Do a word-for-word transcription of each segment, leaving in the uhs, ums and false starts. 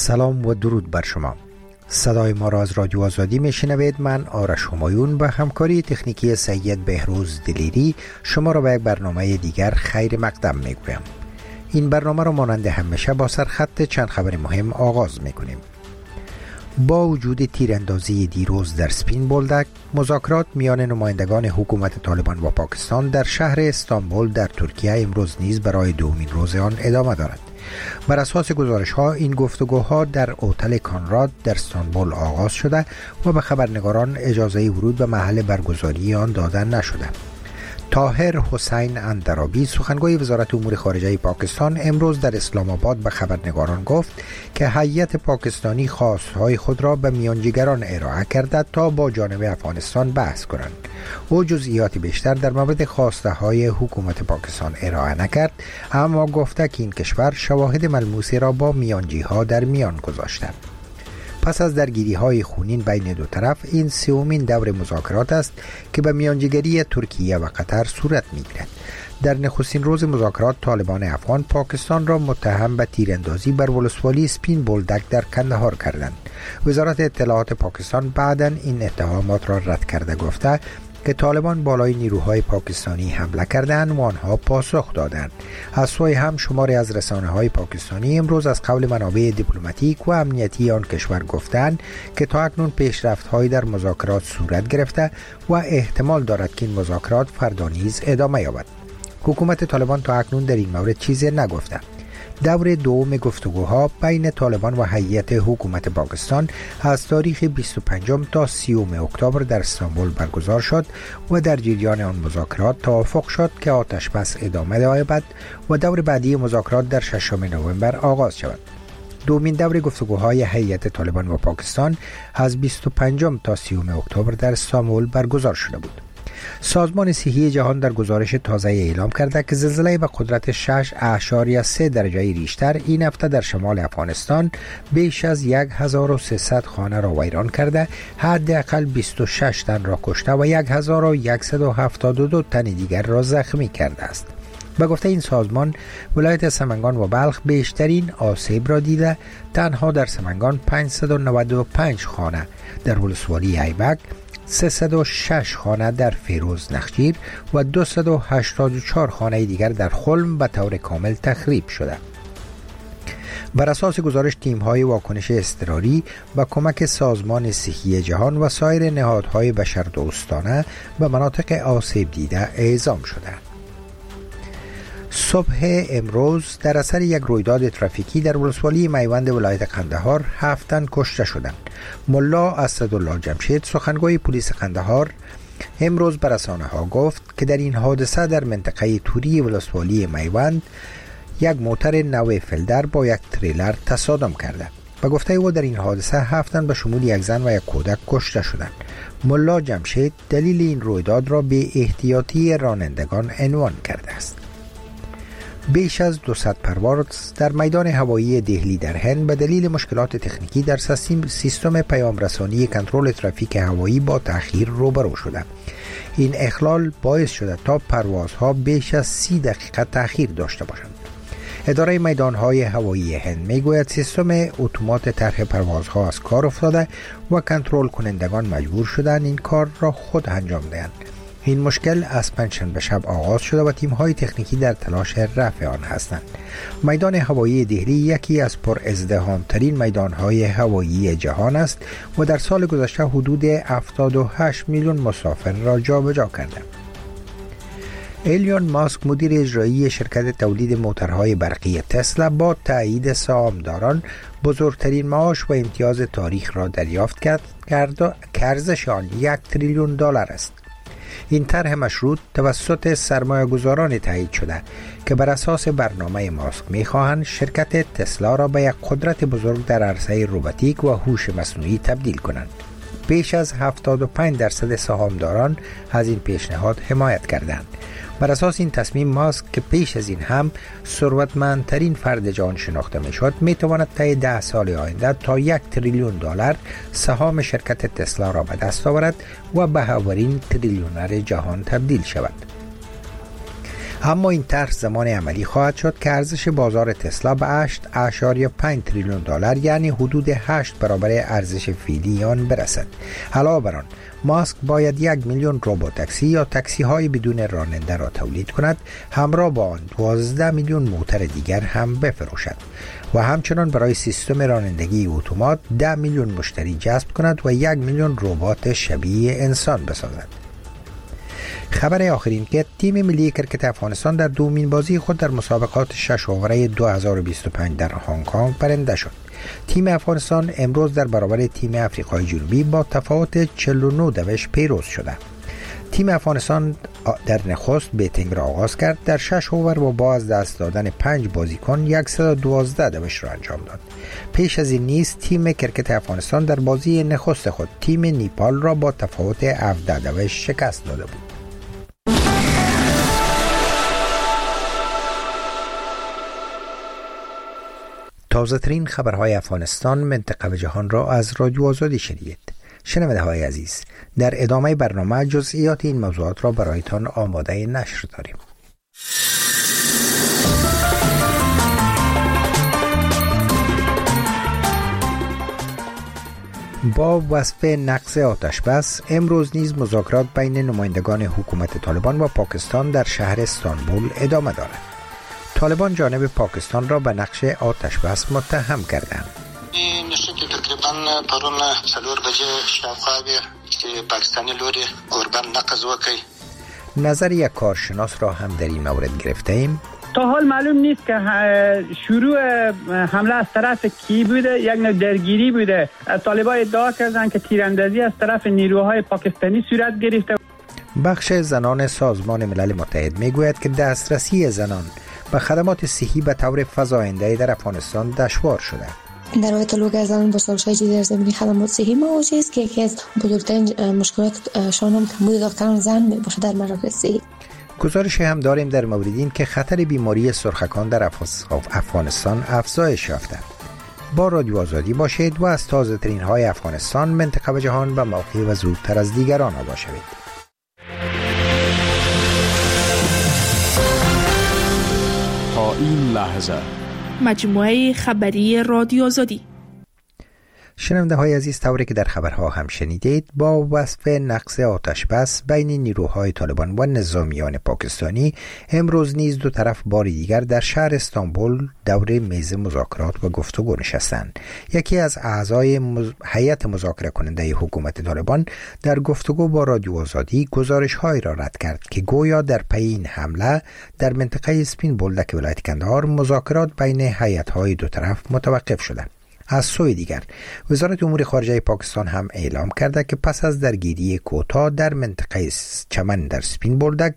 سلام و درود بر شما. صدای ما را از رادیو آزادی میشنوید. من آرش همایون به همکاری تکنیکی سید بهروز دلیری شما را به یک برنامه دیگر خیر مقدم میگویم. این برنامه را مانند همیشه با سرخط چند خبر مهم آغاز میکنیم. با وجود تیراندازی دیروز در سپین بولدک، مذاکرات میان نمایندگان حکومت طالبان و پاکستان در شهر استانبول در ترکیه امروز نیز برای دومین روز آن ادامه دارد. بر اساس گزارش ها این گفتگوها در هتل کانراد در استانبول آغاز شده و به خبرنگاران اجازه ورود به محل برگزاری آن داده نشده. طاهر حسین اندرابی سخنگوی وزارت امور خارجه پاکستان امروز در اسلام آباد به خبرنگاران گفت که هیئت پاکستانی خواستهای خود را به میانجیگران ارائه کرده تا با جانب افغانستان بحث کنند. او جزئیات بیشتر در مورد خواسته های حکومت پاکستان ارائه نکرد، اما گفته که این کشور شواهد ملموسی را با میانجیها در میان گذاشته. پس از درگیری های خونین بین دو طرف، این سومین دور مذاکرات است که به میانجیگری ترکیه و قطر صورت میگیرد. در نخستین روز مذاکرات، طالبان افغان پاکستان را متهم به تیراندازی بر ولسوالی سپین بولدک در کندهار کردند. وزارت اطلاعات پاکستان بعداً این اتهامات را رد کرده گفته که طالبان بالای نیروهای پاکستانی حمله کردند و آنها پاسخ دادند. از سوی هم شماری از رسانه‌های پاکستانی امروز از قول منابع دیپلماتیک و امنیتی آن کشور گفتند که تا اکنون پیشرفت‌هایی در مذاکرات صورت گرفته و احتمال دارد که این مذاکرات فردا نیز ادامه یابد. حکومت طالبان تا اکنون در این مورد چیزی نگفته. دور دوم گفتگوها بین طالبان و هیئت حکومت پاکستان از تاریخ بیست و پنجم تا سیوم اکتبر در استانبول برگزار شد و در جریان آن مذاکرات توافق شد که آتش بس ادامه یابد و دور بعدی مذاکرات در ششم نوامبر آغاز شود. دومین دور گفتگوهای هیئت طالبان و پاکستان از بیست و پنجم تا سیوم اکتبر در استانبول برگزار شده بود. سازمان صحی جهان در گزارش تازه اعلام کرده که زلزله به قدرت شش اشاریه سه درجه ریشتر این هفته در شمال افغانستان بیش از هزار و سیصد خانه را ویران کرده، حداقل بیست و شش تن را کشته و هزار و صد و هفتاد و دو تن دیگر را زخمی کرده است. به گفته این سازمان، ولایت سمنگان و بلخ بیشترین آسیب را دیده. تنها در سمنگان پانصد و نود و پنج خانه، در ولسوالی ایبک سیصد و شش خانه در فیروز نخجیر و دویست و هشتاد و چهار خانه دیگر در خلم به طور کامل تخریب شده. بر اساس گزارش، تیم‌های واکنش اضطراری با کمک سازمان صحی جهان و سایر نهادهای بشردوستانه به مناطق آسیب دیده اعزام شدند. صبح امروز در اثر یک رویداد ترافیکی در ولسوالی میوند ولایت قندهار هفت تن کشته شدند. ملا اسدالله جمشید سخنگوی پلیس قندهار امروز به رسانه‌ها گفت که در این حادثه در منطقه توری ولسوالی میوند یک موتر نو فلدر با یک تریلر تصادم کرده. به گفته او در این حادثه هفت تن به شمول یک زن و یک کودک کشته شدند. ملا جمشید دلیل این رویداد را به احتیاطی رانندگان عنوان کرده است. بیش از دویست پرواز در میدان هوایی دهلی در هند به دلیل مشکلات تکنیکی در سیستم پیام رسانی کنترل ترافیک هوایی با تأخیر روبرو شده. این اخلال باعث شده تا پروازها بیش از سی دقیقه تأخیر داشته باشند. اداره میدانهای هوایی هند میگوید سیستم اتومات طرح پروازها از کار افتاده و کنترل کنندگان مجبور شدند این کار را خود انجام دهند. این مشکل از پنجشنبه شب آغاز شده و تیم‌های تکنیکی در تلاش رفع آن هستند. میدان هوایی دهلی یکی از پر ازدحام‌ترین میدان‌های هوایی جهان است و در سال گذشته حدود هفتاد و هشت میلیون مسافر را جابجا کرده. ایلون ماسک مدیر اجرایی شرکت تولید موتورهای برقی تسلا با تایید سهامداران بزرگترین معاش و امتیاز تاریخ را دریافت کرد که ارزش آن یک تریلیون دلار است. این طرح مشروط توسط سرمایه‌گذاران تایید شده که بر اساس برنامه ماسک می‌خواهند شرکت تسلا را به یک قدرت بزرگ در عرصه روباتیک و هوش مصنوعی تبدیل کنند. بیش از هفتاد و پنج درصد سهامداران از این پیشنهاد حمایت کردند. بر اساس این تصمیم، ماسک که پیش از این هم ثروتمندترین فرد جهان شناخته میشد، میتواند طی ده سال آینده تا یک تریلیون دلار سهام شرکت تسلا را به دست آورد و به اولین تریلیونر جهان تبدیل شود. اما این طرح زمان عملی خواهد شد که ارزش بازار تسلا به هشت اشاریه پنج تریلیون دلار یعنی حدود هشت برابر ارزش فعلی آن برسد. علاوه بر آن ماسک باید یک میلیون روبوتاکسی یا تاکسی های بدون راننده را تولید کند، همراه با آن دوازده میلیون موتر دیگر هم بفروشد و همچنان برای سیستم رانندگی اتومات ده میلیون مشتری جذب کند و یک میلیون ربات شبیه انسان بسازد. خبر آخرین که تیم ملی کرکت افغانستان در دومین بازی خود در مسابقات شش اووره دو هزار و بیست و پنج در هنگ کنگ برنده شد. تیم افغانستان امروز در برابر تیم آفریقای جنوبی با تفاوت چهل و نه دوش پیروز شده. تیم افغانستان در نخست بیتینگ را آغاز کرد، در شش اوور با با از دست دادن پنج بازیکن صد و دوازده دوش را انجام داد. پیش از این نیز تیم کرکت افغانستان در بازی نخست خود تیم نیپال را با تفاوت هفده دوش شکست داده بود. تازه ترین خبرهای افغانستان، منطقه و جهان را از رادیو آزادی شنیدید. شنونده های عزیز، در ادامه برنامه جزئیات این موضوعات را برایتان آماده نشر داریم. با وصف نقض آتش بس، امروز نیز مذاکرات بین نمایندگان حکومت طالبان و پاکستان در شهر استانبول ادامه دارد. طالبان جانب پاکستان را به نقش آتش بس متهم کردند. این نشد تقریبا پرون سلور بجه شاوخوا که پاکستانی لوری گربن نقض وکی. نظر یک کارشناس را هم در این مورد گرفته ایم. تا حال معلوم نیست که شروع حمله از طرف کی بوده، یک نوع درگیری بوده. طالبان ادعا کردن که تیراندازی از طرف نیروهای پاکستانی صورت گرفته. بخش زنان سازمان ملل متحد میگوید که دسترسی زنان به خدمات صحی به طور فزاینده در افغانستان دشوار شده. در واقع طلوع از زنان با سالش‌های جدی در زمینه خدمات صحی مواجه است که یکی از بزرگترین مشکلاتشان هم کمبود دکتران زن میباشد در مراکز صحی. گزارشی هم داریم در مورد این که خطر بیماری سرخکان در افغانستان افزایش یافته. با رادیو آزادی باشید و از تازه ترین های افغانستان، منطقه و جهان به موقع و زودتر از دیگران آگاه شوید. تا این لحظه مجموعه خبری رادیو آزادی. شنونده های عزیز، طوری که در خبرها هم شنیدید، با وصف نقض آتش بس بین نیروهای طالبان و نظامیان پاکستانی، امروز نیز دو طرف بار دیگر در شهر استانبول دور میز مذاکرات و گفتگو نشستند. یکی از اعضای مز... هیئت مذاکره کننده حکومت طالبان در گفتگو با رادیو آزادی گزارش هایی را رد کرد که گویا در پی این حمله در منطقه اسپین بولدک ولایت کندهار مذاکرات بین هیئت های دو طرف متوقف شده. از سوی دیگر وزارت امور خارجه پاکستان هم اعلام کرده که پس از درگیری کوتاه در منطقه چمن در سپین بولدک،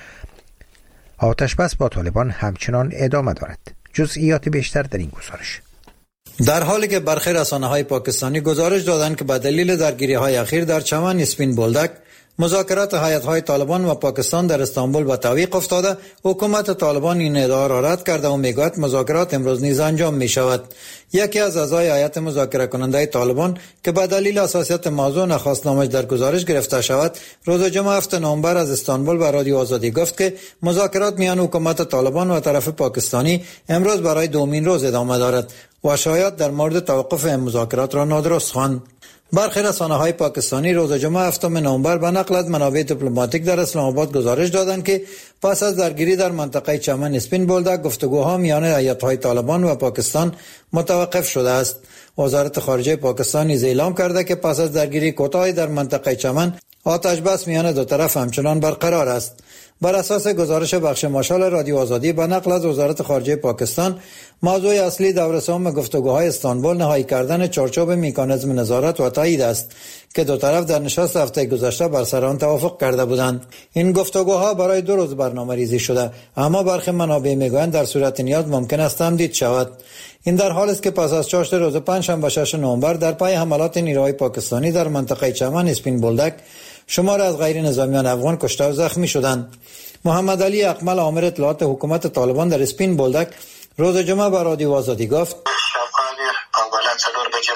آتش بس با طالبان همچنان ادامه دارد. جزئیات بیشتر در این گزارش. در حالی که برخی رسانه‌های پاکستانی گزارش دادند که به دلیل درگیری‌های اخیر در چمن اسپین بولدک مذاکرات هیئت‌های طالبان و پاکستان در استانبول به تعویق افتاده، حکومت طالبان این ادعا را رد کرده و میگوید مذاکرات امروز نیز انجام می شود. یکی از اعضای هیئت مذاکره کننده طالبان که به دلیل حساسیت موضوع نخواست نامش در گزارش گرفته شود، روز جمعه هفتم نوامبر از استانبول به رادیو آزادی گفت که مذاکرات میان حکومت طالبان و طرف پاکستانی امروز برای دومین روز ادامه دارد و شاید در مورد توقف این مذاکرات را نادرست خواند. برخی رسانه‌های پاکستانی روز جمعه هفتم نوامبر به نقل از منابع دیپلماتیک در اسلام آباد گزارش دادند که پس از درگیری در منطقه چمن اسپین بولدک گفتگوها میان هیئت‌های طالبان و پاکستان متوقف شده است. وزارت خارجه پاکستان نیز اعلام کرده که پس از درگیری کوتاهی در منطقه چمن آتش بس میان دو طرف همچنان برقرار است. بر اساس گزارش بخش ماشال رادیو آزادی به نقل از وزارت خارجه پاکستان، موضوع اصلی دور سوم گفتگوهای استانبول نهایی کردن چارچوب مکانیزم نظارت و تایید است که دو طرف در نشست هفته گذشته بر سر آن توافق کرده بودند. این گفتگوها برای دو روز برنامه‌ریزی شده، اما برخی منابع میگویند در صورت نیاز ممکن است تمدید شود. این در حالی است که پس از چاشت روز پنجشنبه شش نوامبر در پای حملات نیروهای پاکستانی در منطقه چمن اسپین بولدک شمار از غیر نظامیان افغان کشته و زخمی شدند. محمد علی اقمل آمر اطلاعات حکومت طالبان در اسپین بولدک روز جمعه به رادیو آزادی گفت: شب‌های پنگولت سلور بجه مزگر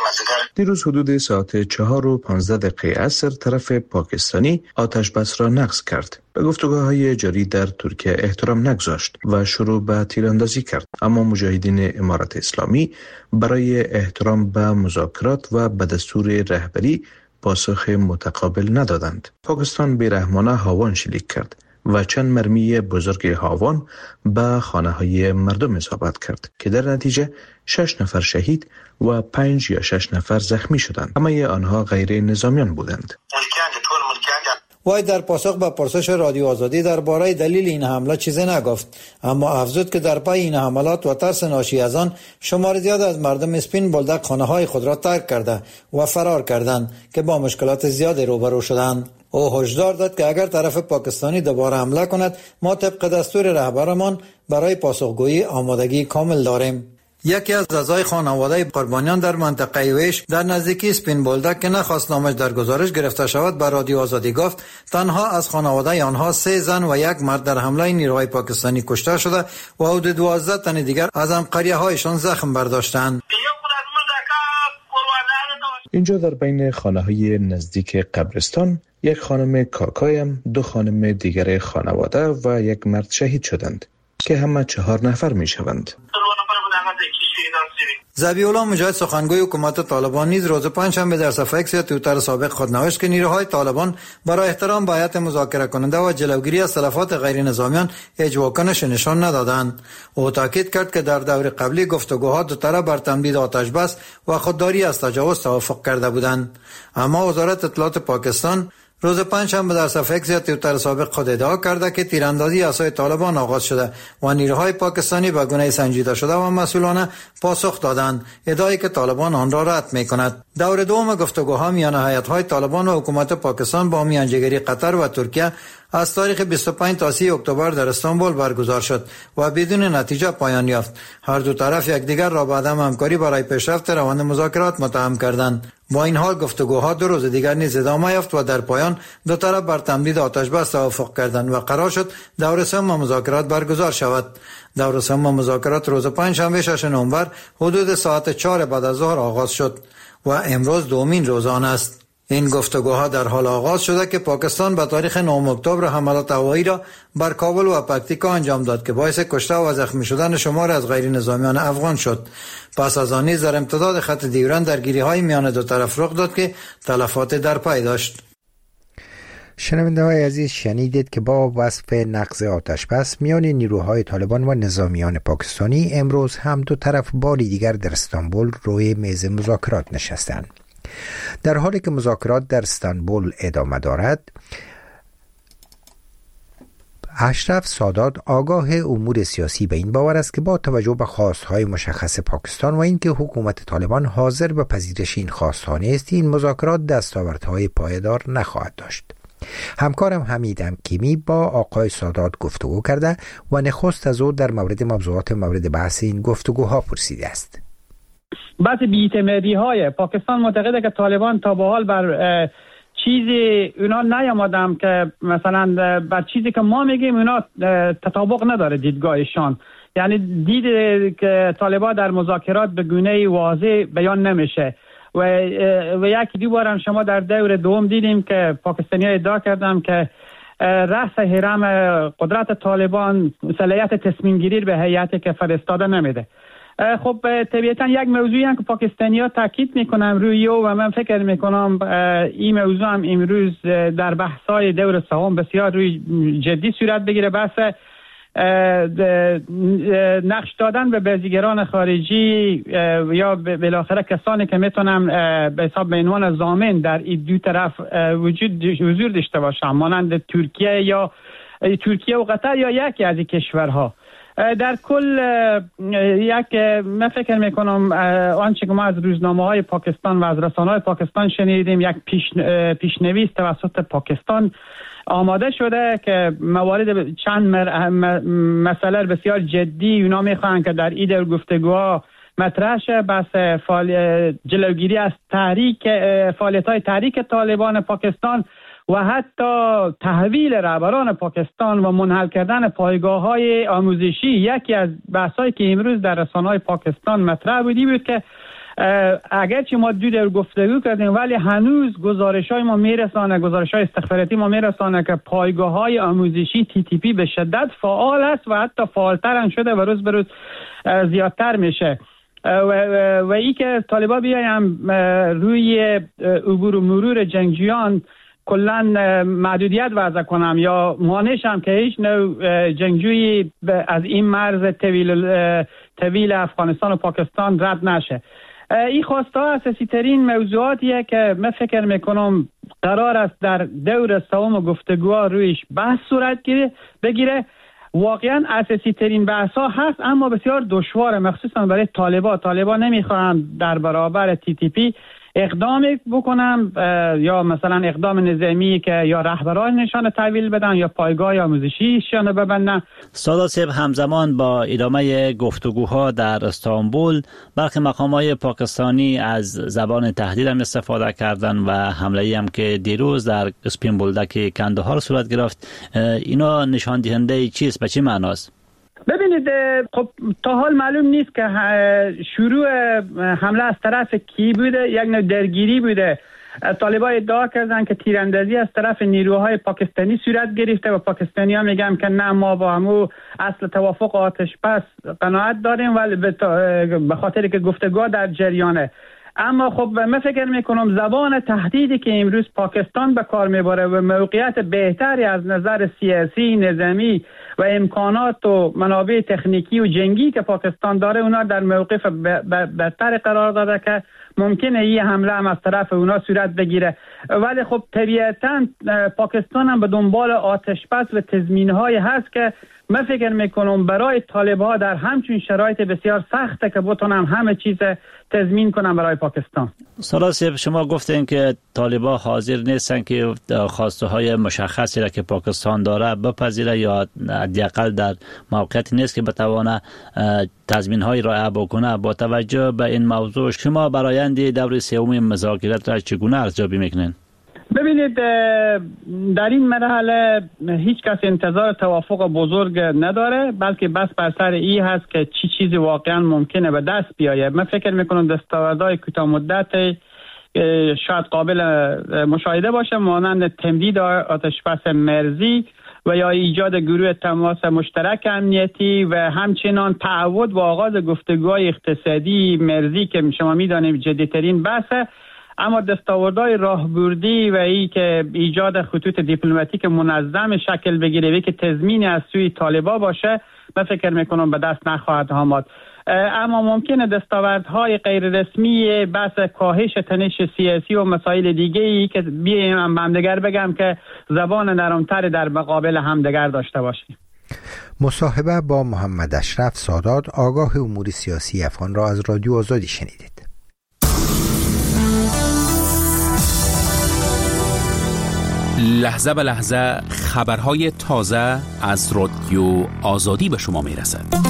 دیروز حدود ساعت چهار و پانزده دقیقه عصر طرف پاکستانی آتش بس را نقض کرد. به گفتگوهای جاری در ترکیه احترام نگذاشت و شروع به تیراندازی کرد، اما مجاهدین امارت اسلامی برای احترام به مذاکرات و به دستور رهبری پاسخ متقابل ندادند. پاکستان بیرحمانه هاوان شلیک کرد و چند مرمی بزرگ هاوان به خانه های مردم اصابت کرد که در نتیجه شش نفر شهید و پنج یا شش نفر زخمی شدند. همه آنها غیر نظامیان بودند. وای در پاسخ به پرسش رادیو آزادی درباره دلیل این حمله چیزی نگفت، اما افزود که در پی این حملات و ترس ناشی از آن شمار زیاد از مردم اسپین بولدک خانه‌های خود را ترک کرده و فرار کردند که با مشکلات زیادی روبرو شدند. او هشدار داد که اگر طرف پاکستانی دوباره حمله کند ما طبق دستور رهبرمان برای پاسخگویی آمادگی کامل داریم. یکی از اعضای خانواده قربانیان در منطقه ویش در نزدیکی اسپین بولدک که نخواست نامش در گزارش گرفته شود به رادیو آزادی گفت تنها از خانواده آنها سه زن و یک مرد در حمله نیروهای پاکستانی کشته شده و حدود دوازده تن دیگر از همقریه هایشان زخم برداشتند. اینجا در بین خانه های نزدیک قبرستان یک خانم کاکایم، دو خانم دیگر خانواده و یک مرد شهید شدند که همه چهار نفر می شوند. ذبیح الله مجاهد سخنگوی حکومت طالبان نیز روز پنجشنبه در صفحه ایکس توییتر سابق خود نوشت که نیروهای طالبان برای احترام به هیئت مذاکره کننده و جلوگیری از تلفات غیر نظامیان هیچ واکنش نشان ندادند. او تاکید کرد که در دور قبلی گفتگوها دو طرف بر تمدید آتش بس و خودداری از تجاوز توافق کرده بودند، اما وزارت اطلاعات پاکستان روز پنجشنبه در صفحه ایکس توییتر سابق خود ادعا کرده که تیراندازی اسای طالبان آغاز شده و نیروهای پاکستانی به گونه سنجیده شده و مسئولانه پاسخ دادند، ادعایی که طالبان آن را رد می‌کند. دور دوم گفتگوها میان هیئت‌های طالبان و حکومت پاکستان با میانجیگری قطر و ترکیه از تاریخ بیست و پنج تا سی اکتبر در استانبول برگزار شد و بدون نتیجه پایان یافت. هر دو طرف یکدیگر را به عدم همکاری برای پیشرفت روند مذاکرات متهم کردند. با این حال گفتگوها دو روز دیگر نیز ادامه یافت و در پایان دو طرف بر تمدید آتش بس توافق کردند و قرار شد دور سوم مذاکرات برگزار شود. دور سوم مذاکرات روز پنجشنبه ششم نوامبر حدود ساعت چهار بعد از ظهر آغاز شد و امروز دومین روز آن است. این گفتگوها در حال آغاز شده که پاکستان به تاریخ نهم اکتبر حملات هوایی را بر کابل و پکتیکا انجام داد که باعث کشته و زخمی شدن شمار از غیر نظامیان افغان شد. پس از آن نیز در امتداد خط دیورند درگیری‌های میان دو طرف رخ داد که تلفات در پی داشت. شنونده های عزیز، شنیدید که با وصف نقض آتش بس میان نیروهای طالبان و نظامیان پاکستانی امروز هم دو طرف باری دیگر در استانبول روی میز مذاکرات نشستند. در حالی که مذاکرات در استانبول ادامه دارد، اشرف سادات آگاه امور سیاسی به این باور است که با توجه به خواستهای مشخص پاکستان و اینکه حکومت طالبان حاضر به پذیرش این خواستها نیست، این مذاکرات دستاوردهای پایدار نخواهد داشت. همکارم حمید امکیمی با آقای سادات گفتگو کرده و نخست از او در مورد موضوعات مورد بحث این گفتگوها پرسیده است. بعضی بی‌اعتمادی های پاکستان معتقده که طالبان تا به حال بر چیزی اونا نیامدم که مثلا بر چیزی که ما میگیم اونا تطابق نداره دیدگاهشان، یعنی دید که طالبان در مذاکرات به گونه واضح بیان نمیشه و و یکی دو بار هم شما در دور دوم دیدیم که پاکستانی‌ها ادعا کردن که رأس هرم قدرت طالبان صلاحیت تصمیم گیری به هیئتی که فرستاده نمیده. خب طبیعتا یک موضوعی هم که پاکستانی‌ها تاکید میکنن روی و من فکر میکنم این موضوع هم امروز در بحث‌های دور سوم بسیار روی جدی صورت بگیره، بحث نقش دادن به بازیگران خارجی یا بالاخره کسانی که میتونن به حساب به عنوان ضامن در این دو طرف وجود حضور داشته باشن، مانند ترکیه یا ترکیه و قطر یا یکی از این کشورها. در کل یک من فکر میکنم آنچه که ما از روزنامه های پاکستان و از رسانه های پاکستان شنیدیم یک پیش پیشنویس توسط پاکستان آماده شده که موارد چند مسئله بسیار جدی اونا میخوان که در این گفتگوها مطرح شه، بس جلوگیری از تحریک فعالیت‌های تحریک طالبان پاکستان و حتی تحویل رهبران پاکستان و منحل کردن پایگاه‌های آموزشی. یکی از بحث‌هایی که امروز در رسانه‌های پاکستان مطرح بودی بود که اگرچه ما دو دور گفتگو کردیم ولی هنوز گزارش های ما میرسانه، گزارش های استخباراتی ما میرسانه که پایگاه های آموزشی تی تی پی به شدت فعال است و حتی فعالتر هم شده و روز به روز زیادتر میشه و, و, و ای که طالبا بیایم روی عبور و مرور جنگجویان کلا محدودیت وضع کنم یا مانعش هم که هیچ نوع جنگجویی از این مرز طویل طویل افغانستان و پاکستان رد نشه. این خواسته اساسی ترین موضوعاتیه که من فکر میکنم قرار است در دور سوم گفتگوها رویش بحث صورت بگیره. واقعا اساسی ترین بحث ها هست اما بسیار دشواره، مخصوصا برای طالبا. طالبا نمیخوان در برابر تی تی پی اقدام بکنم یا مثلا اقدام نظامی که یا رهبران نشان تحویل بدن یا پایگاه آموزشی نشان ببندن. سادات صاحب، همزمان با ادامه گفتگوها در استانبول برخی مقامات پاکستانی از زبان تهدید هم استفاده کردن و حمله هم که دیروز در اسپین بولدک کندهار صورت گرفت، اینا نشان دهنده چیست؟ به چه معناست؟ ببینید، خب تا حال معلوم نیست که شروع حمله از طرف کی بوده. یک نوع درگیری بوده. طالبان ادعا کردن که تیراندازی از طرف نیروهای پاکستانی صورت گرفته و پاکستانی ها میگن که نه، ما با همو اصل توافق آتش بس قناعت داریم ولی به خاطر که گفتگو در جریانه. اما خب من فکر میکنم زبان تهدیدی که امروز پاکستان به کار میبره و موقعیت بهتری از نظر سیاسی، نظامی و امکانات و منابع تکنیکی و جنگی که پاکستان داره اونا در موقف بهتر قرار داده که ممکنه این حمله هم از طرف اونا صورت بگیره. ولی خب طبیعتاً پاکستان هم به دنبال آتش بس و تضمین‌های هست که من فکر میکنم برای طالب‌ها در همچین شرایط بسیار سخته که بتونن همه چیز تضمین کنن برای پاکستان. سادات صاحب، شما گفتین که طالب‌ها حاضر نیستن که خواسته های مشخصی را که پاکستان داره بپذیره یا حداقل در موقعیتی نیست که بتوانه تضمین های رایع بکنه. با توجه به این موضوع شما برای آینده دور سوم مذاکرات را چگونه ارزیابی میکنین؟ ببینید، در این مرحله هیچ کس انتظار توافق بزرگ نداره، بلکه بس بر سر این هست که چی چیزی واقعا ممکنه به دست بیاید. من فکر میکنم دستاوردهای کوتاه مدت شاید قابل مشاهده باشه، مانند تمدید آتشبس مرزی و یا ایجاد گروه تماس مشترک امنیتی و همچنان تعهد با آغاز گفتگوهای اقتصادی مرزی که شما میدانیم جدیترین بحثه. اما دستاوردهای راهبردی و ای که ایجاد خطوط دیپلماتیک منظم شکل بگیره و که تضمینی از سوی طالبا باشه، من فکر میکنم به دست نخواهد آمد. اما ممکنه دستاوردهای غیر رسمی بحث کاهش تنش سیاسی و مسائل دیگه ای که بیایم همدیگر بگم که زبان نرمتر در مقابل همدیگر داشته باشیم. مصاحبه با محمد اشرف سادات، آگاه امور سیاسی افغان را از رادیو آزادی شنیدید. لحظه به لحظه خبرهای تازه از رادیو آزادی به شما میرسد.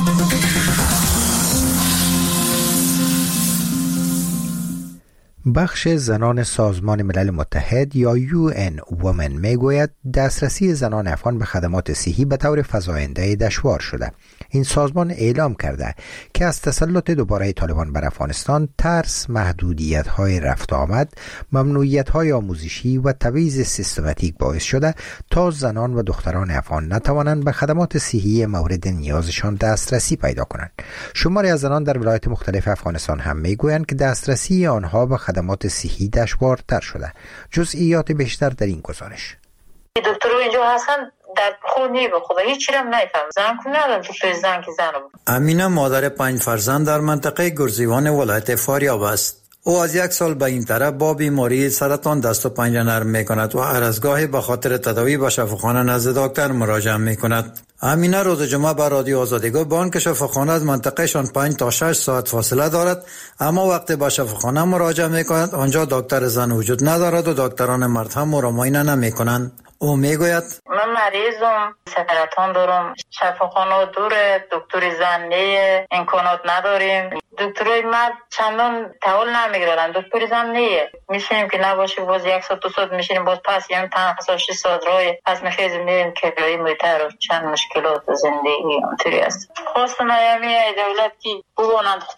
بخش زنان سازمان ملل متحد یا یو ان وومن میگوید دسترسی زنان افغان به خدمات صحی به طور فزاینده دشوار شده. این سازمان اعلام کرده که از تسلط دوباره طالبان بر افغانستان ترس، محدودیت‌های رفت آمد، ممنوعیت‌های آموزشی و تبعیض سیستماتیک باعث شده تا زنان و دختران افغان نتوانند به خدمات صحی مورد نیازشان دسترسی پیدا کنند. شماری از زنان در ولایات مختلف افغانستان هم میگویند که دسترسی آنها به خدمات صحی دشوارتر شده. جزئیات بیشتر در این گزارش. دکتر اینجا هستن در خود نی به خدا هیچ چیزی نمیفهم. زن کو ندارم تو زن که زن. امینه مادر پنج فرزند در منطقه گرزیوان ولایت فاریاب است. او از یک سال به این طرف با بیماری سرطان دست و پنجه نرم می کند و هر از گاهی به خاطر تداوی به شفاخانه نزد دکتر مراجعه می کند. امینه روز جمعه به رادیو آزادی گفت با آنکه شفاخانه از منطقهشان پنج تا شش ساعت فاصله دارد، اما وقتی به شفاخانه مراجعه می کند آنجا دکتر زن وجود ندارد و دکتران مرد هم او را معاینه نمی کنند. او میگوید من مریضم، سرطان دارم، شفاخانه دوره، دکتر زن نیه، امکانات نداریم. دکترای مرد چندان تحول نمیگیرن، دکتر زن نیه. میشینیم که نباشه باز یک ساعت دو ساعت میشینیم باز پس یعنی پنج ساعت شش ساعت رای پس میخیزیم میریم که برای میتر و چند مشکلات زندگی اونطوری است. خواستم ایامی دولت که بوانند دخترات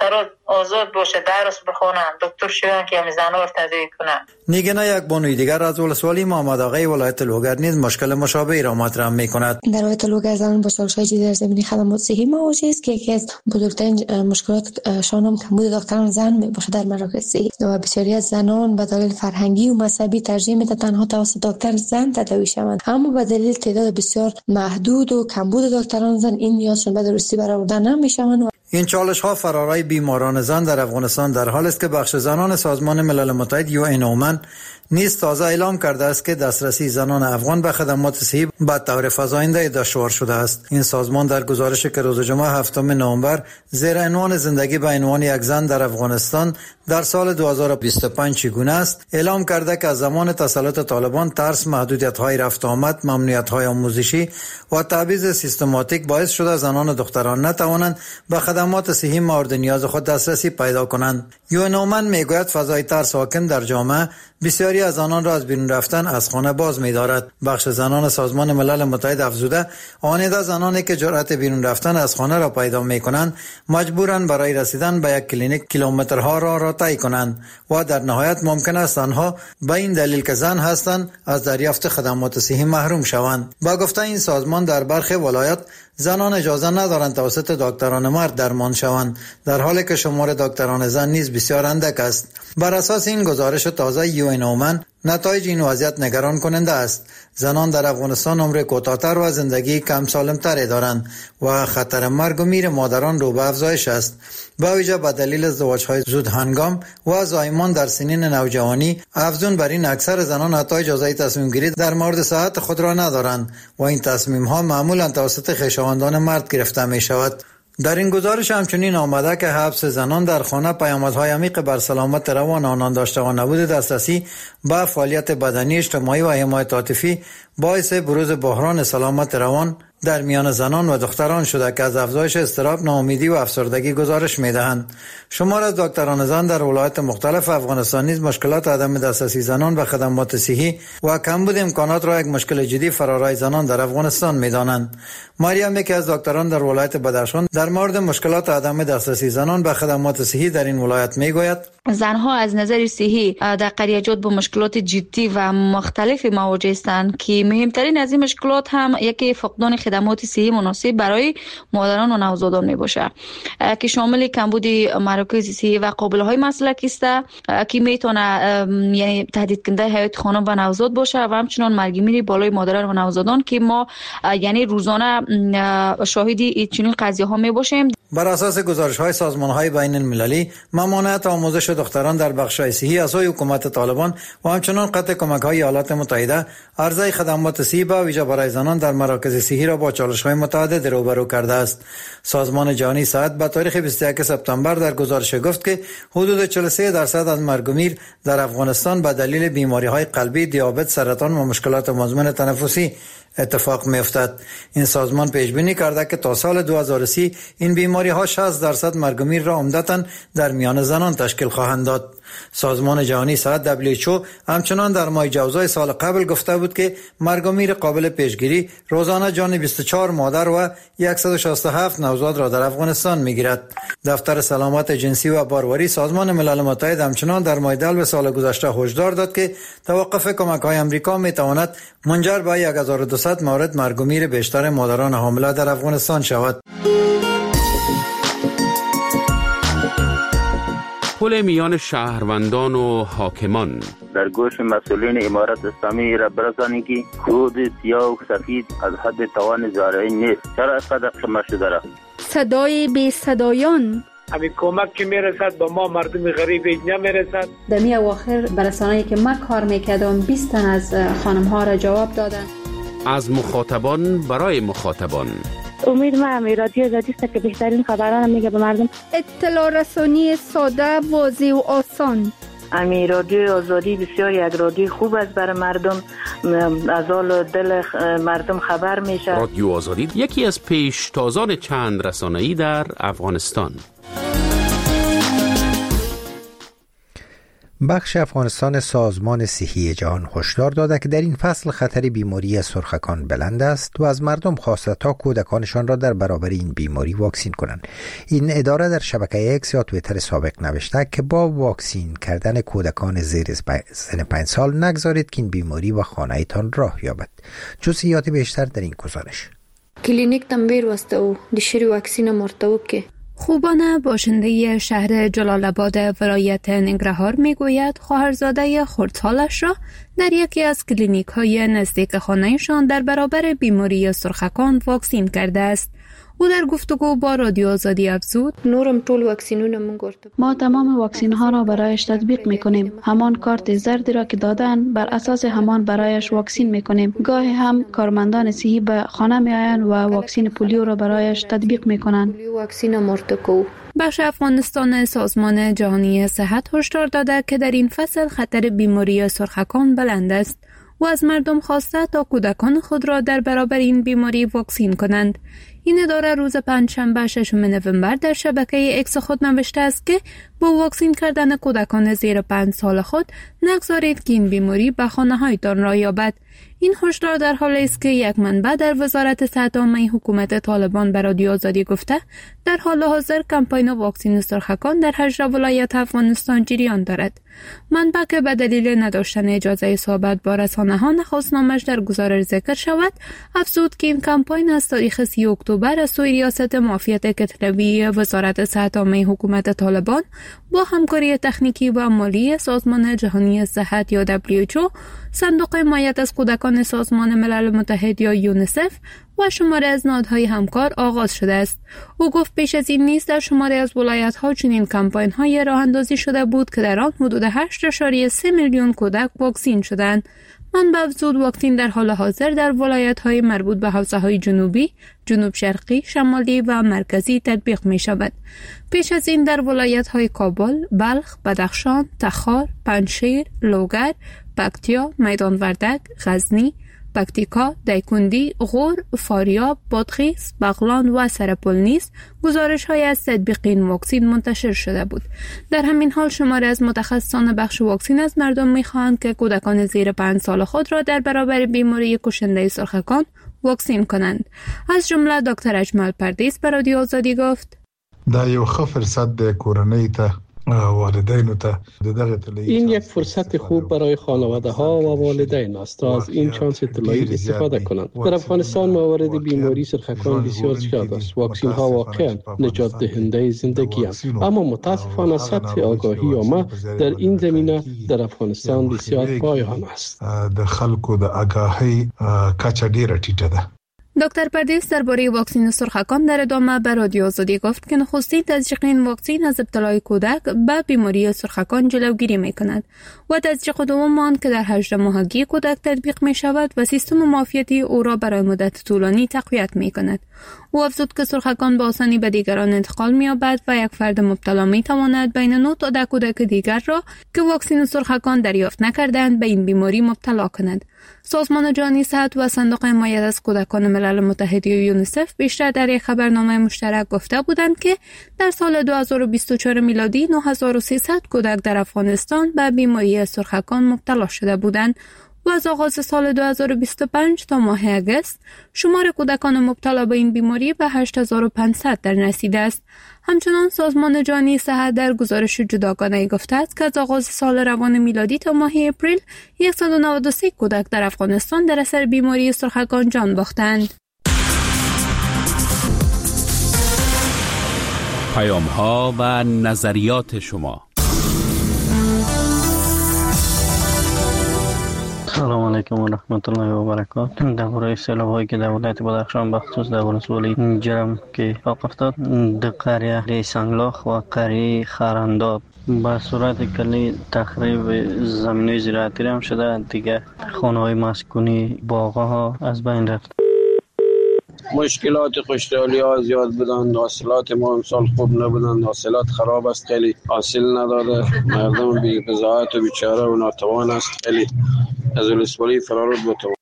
آزاد باشه، درس بخونن، دکتر شویان که همین زنها رو تدریس کنن. نیگنا یک بانوی دیگر از ولسوالی محمد آقای ولایت لوگر نیز مشکل مشابهی را مطرح می‌کند. در ولایت لوگر زنان با چالش‌های جدی در زمینه خدمات صحی مواجه است که یکی از بزرگترین مشکلاتشان هم کمبود دکتران زن میباشد در مراکز صحی و بسیاری از زنان به دلیل فرهنگی و مذهبی ترجیح می‌دهند تنها توسط دکتر زن تداوی شوند، اما به دلیل تعداد بسیار محدود و کمبود دکتران زن این نیازشان به درستی برآورده نمی‌شوند. این چالش ها فرارای بیماران زن در افغانستان در حال است که بخش زنان سازمان ملل متحد یو این اومن نیز تازه اعلام کرده است که دسترسی زنان افغان به خدمات صحی به طور فزاینده دشوار شده است. این سازمان در گزارشی که روز جمعه هفتم نوامبر زیر عنوان زندگی به عنوان یک زن در افغانستان در سال دو هزار و بیست و پنج چگونه است اعلام کرده که از زمان تسلط طالبان ترس، محدودیت‌های رفت آمد، ممنوعیت‌های آموزشی و تبعیض سیستماتیک باعث شده زنان و دختران نتوانند به خدمات صحی مورد نیاز خود دسترسی پیدا کنند. یو این اومن میگوید فضای ترس حاکم در جامعه بسیاری از آنان را از بیرون رفتن از خانه باز می‌دارد. بخش زنان سازمان ملل متحد افزوده آنیده زنانی که جرأت بیرون رفتن از خانه را پیدا می‌کنند مجبورند برای رسیدن به یک کلینیک کیلومترها را را طی کنند و در نهایت ممکن است آنها به این دلیل که زن هستند از دریافت خدمات صحی محروم شوند. با گفته این سازمان در برخی ولایات زنان اجازه ندارند توسط دکتران مرد درمان شوند، در حالی که شمار دکتران زن نیز بسیار اندک است. بر اساس این گزارش تازه یو این اومن نتایج این وضعیت نگران کننده است. زنان در افغانستان عمر کوتاه‌تر و زندگی کم سالم‌تری دارند و خطر مرگ و میر مادران رو به افزایش است. با ویژه به دلیل ازدواج‌های زود هنگام و زایمان در سنین نوجوانی، افزون بر این اکثر زنان حتی اجازه تصمیم گیری در مورد صحت خود را ندارند و این تصمیم‌ها معمولاً توسط خویشاوندان مرد گرفته می‌شود. در این گزارش همچنین آمده که حبس زنان در خانه پیامدهای عمیق بر سلامت روان آنان داشته و نبود دسترسی به فعالیت بدنی، اجتماعی و حمایت عاطفی باعث بروز بحران سلامت روان در میان زنان و دختران شده که از افزایش اضطراب، ناامیدی و افسردگی گزارش می‌دهند. شمار از دکتران زن در ولایات مختلف افغانستان نیز مشکلات عدم دسترسی زنان به خدمات صحی و کمبود امکانات را یک مشکل جدی فرارای زنان در افغانستان می‌دانند. مریم یکی از دکتران در ولایت بدخشان در مورد مشکلات عدم دسترسی زنان به خدمات صحی در این ولایت می‌گوید: زنها از نظر صحی در قریجات با مشکلات جدی و مختلفی مواجه هستند که مهمترین از این مشکلات هم یکی فقدان خدمات صحی مناسب برای مادران و نوزادان می باشه که شامل کمبود مراکز صحی و قابل‌های مسلکی است که میتونه یعنی تهدید کننده حیات خانم و نوزاد باشه و همچنین مرگ میر بالای مادران و نوزادان که ما یعنی روزانه شاهدی چنین قضیه‌ها می باشیم. بر اساس گزارش‌های سازمان‌های بین المللی، ممانعت آموزش دختران در بخش‌های صحی از سوی حکومت طالبان و همچنین قطع کمک‌های ایالات متحده عرضه خدمات صحی به ویژه برای زنان در مراکز صحی را با چالش‌های متعدد روبرو کرده است. سازمان جهانی صحت به تاریخ بیست و یک سپتامبر در گزارش گفت که حدود چهل و سه درصد از مرگ و میر در افغانستان به دلیل بیماری‌های قلبی، دیابت، سرطان و مشکلات مزمن تنفسی اتفاق می‌افتد. این سازمان پیش بینی کرده که تا سال دو هزار و سی این بیماری‌ها شصت درصد مرگ و میر را عمدتاً در میان زنان تشکیل خواهند داد. سازمان جهانی صحت دبلیو اچ او همچنان در ماه جوزای سال قبل گفته بود که مرگ و میر قابل پیشگیری روزانه جان بیست و چهار مادر و صد و شصت و هفت نوزاد را در افغانستان میگیرد. دفتر سلامت جنسی و باروری سازمان ملل متحد همچنان در ماه دلو سال گذشته هشدار داد که توقف کمک‌های آمریکا میتواند منجر به هزار و دویست مورد مرگ و میر بیشتر مادران حامله در افغانستان شود. پل میان شهروندان و حاکمان در گوش مسئولین امارت اسلامی را برسانید که خود سیاه و سفید از حد توان زارعی نیست. چرا اینقدر قمه شده را؟ صدای بی صدایان همین کمک که میرسد به ما مردم غریب نمیرسد. در می اواخر برسانه‌ای که ما کار میکردم بیست تن از خانم ها را جواب دادن. از مخاطبان برای مخاطبان. امید ما هم رادیو آزادی است که بهترین خبران میگه به مردم. اطلاع رسانی ساده، واضح و آسان. امی رادیو آزادی بسیار یک رادیو خوب است برای مردم، از حال دل مردم خبر میشه. رادیو آزادی یکی از پیشتازان چند رسانه‌ای در افغانستان. بخش افغانستان سازمان صحی جهان هشدار داده که در این فصل خطر بیماری سرخکان بلند است و از مردم خواسته تا کودکانشان را در برابر این بیماری واکسین کنند. این اداره در شبکه اکس یا توییتر سابق نوشته که با واکسین کردن کودکان زیر سن پنج سال نگذارید که این بیماری و خانه‌تان راه یابد. جزئیات بیشتر در این گزارش. کلینیک تنبیر واسطه او دشری واکسین مرتوب که خوبانه باشنده شهر جلال آباد ولایت ننگرهار میگوید خواهرزاده خردسالش را در یکی از کلینیک های نزدیک خانه‌شان در برابر بیماری سرخکان واکسین کرده است. او در گفتگو با رادیو آزادی افزود: نورم طول واکسینونه من گرفته. ما تمام واکسین ها را برایش تطبیق میکنیم. همان کارت زردی را که دادن بر اساس همان برایش واکسین میکنیم. گاهی هم کارمندان صحی به خانه میآیند و واکسین پولیو را برایش تطبیق میکنند. واکسین مرتکو. بخش افغانستان سازمان جهانی صحت هشدار داده که در این فصل خطر بیماری سرخکان بلند است و از مردم خواسته تا کودکان خود را در برابر این بیماری واکسین کنند. این اداره روز پنجشنبه ششم نوامبر در شبکه اکس خود نوشته است که با واکسین کردن کودکان زیر پنج سال خود نگذارید که این بیماری به خانه‌هایتان راه یابد. این هشدار در حالی است که یک منبع در وزارت صحت عامه حکومت طالبان به رادیو آزادی گفته در حال حاضر کمپاین واکسین سرخکان در هجده ولایت افغانستان جریان دارد. منبع که به دلیل نداشتن اجازه صحبت با رسانه‌ها نخواست نامش در گزارش ذکر شود، افزود که این کمپاین از تاریخ سی اکتبر از سوی ریاست معافیت کتلوی وزارت صحت عامه حکومت طالبان با همکاری تکنیکی و مالی سازمان جهانی صحت یا دبلیو اچ او، صندوق حمایت از کودکان سازمان ملل متحد یا یونیسف و شماره از نهادهای همکار آغاز شده است. او گفت پیش از این نیز در شماره از ولایت‌ها چنین کمپاین‌های راه اندازی شده بود که در آن حدود هشت اشاره سه میلیون کودک واکسین شدند. منبع افزود واکسین در حال حاضر در ولایت‌های مربوط به حوزه‌های جنوبی، جنوب شرقی، شمالی و مرکزی تطبیق می‌شود. پیش از این در ولایت‌های کابل، بلخ، بدخشان، تخار، پنجشیر، لوگر، پکتیا، میدان وردک، غزنی، پکتیکا، دایکندی، غور، فاریاب، بادغیس، بغلان و سرپل نیز گزارش‌های از تطبیق این واکسین منتشر شده بود. در همین حال شماری از متخصصان بخش واکسین از مردم می‌خواهند که کودکان زیر پنج سال خود را در برابر بیماری کشنده سرخکان واکسین کنند. از جمله دکتر اجمل پردیس به رادیو آزادی گفت: دا یو ښه فرصت د کورنۍ ته والدینو ته این یک فرصت خوب برای خانواده ها و والدین است تا از این چانس طلایی استفاده کنند. در افغانستان موارد بیماری سرخکان بسیار زیاد است. واکسین ها واقعا نجات دهنده زندگی است، اما متاسفانه سطح آگاهی عامه در این زمینه در افغانستان بسیار پایان است. د خلکو د آگاهی کچه ډیره ټیټه ده. دکتر پردیس درباره واکسین سرخکان در ادامه به رادیو آزادی گفت که نخستین تزریق این واکسین از ابتلای کودک به بیماری سرخکان جلوگیری می‌کند و تزریق دوم آن که در هجده ماهگی کودک تطبیق می‌شود و سیستم معافیتی او را برای مدت طولانی تقویت می‌کند. او افزود که سرخکان به آسانی به دیگران انتقال می‌یابد و یک فرد مبتلا می‌تواند بین نه تا ده کودک دیگر را که واکسین سرخکان دریافت نکردند به این بیماری مبتلا کند. سازمان جهانی صحت و صندوق حمایت از کودکان ملل متحد یا یونیسف بیشتر در یک خبرنامه مشترک گفته بودند که در سال دو هزار و بیست و چهار میلادی نه هزار و سیصد کودک در افغانستان به بیماری سرخکان مبتلا شده بودند و از آغاز سال دو هزار و بیست و پنج تا ماه اگست شمار کودکان مبتلا به این بیماری به هشت هزار و پانصد در رسیده است. همچنان سازمان جهانی صحت در گزارش جداگانه‌ای گفته است که از آغاز سال روان میلادی تا ماه اپریل صد و نود و سه کودک در افغانستان در اثر بیماری سرخکان جان باختند. پیام‌ها و نظریات شما. سلام علیکم و رحمت الله و برکاته. درباره سیلاب‌هایی که در ولایت بدخشان بخصوص در ولسوالی جرم که اتفاق افتاد در قریه سنگلاخ و قریه خرانداب به صورت کلی تخریب زمین‌های زراعتی هم شده. دیگه خانه‌های مسکونی، باغ‌ها از بین رفت. مشکلات خوشحالی ها زیاد بودند. حاصلات ما امسال خوب نبودند. حاصلات خراب است، خیلی حاصل نداده. مردم بی بضاعت و بیچاره و ناتوان است. خیلی از ولسوالی فرارود بتوان.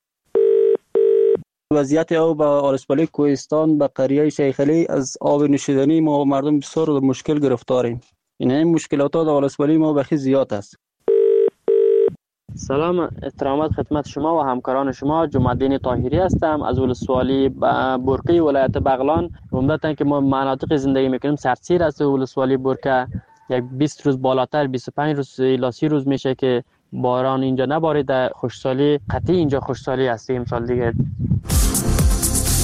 وضعیت آب به ولسوالی کوهستان به قریه شیخ علی از آب نوشیدنی ما مردم بسیار در مشکل گرفتاریم. این مشکلات ها در ولسوالی ما بخی زیاد است. سلام احترامات خدمت شما و همکاران شما. جمع‌الدین طاهری هستم از ولسوالی بورقی ولایت بغلان. عمدتاً که ما مناطق زندگی میکنیم سردسیر است. ولسوالی بورقه یک بیست روز بالاتر بیست و پنج روز الی سی روز میشه که باران اینجا نباریده. خوشسالی قطعی اینجا خوشسالی هست. امسال دیگه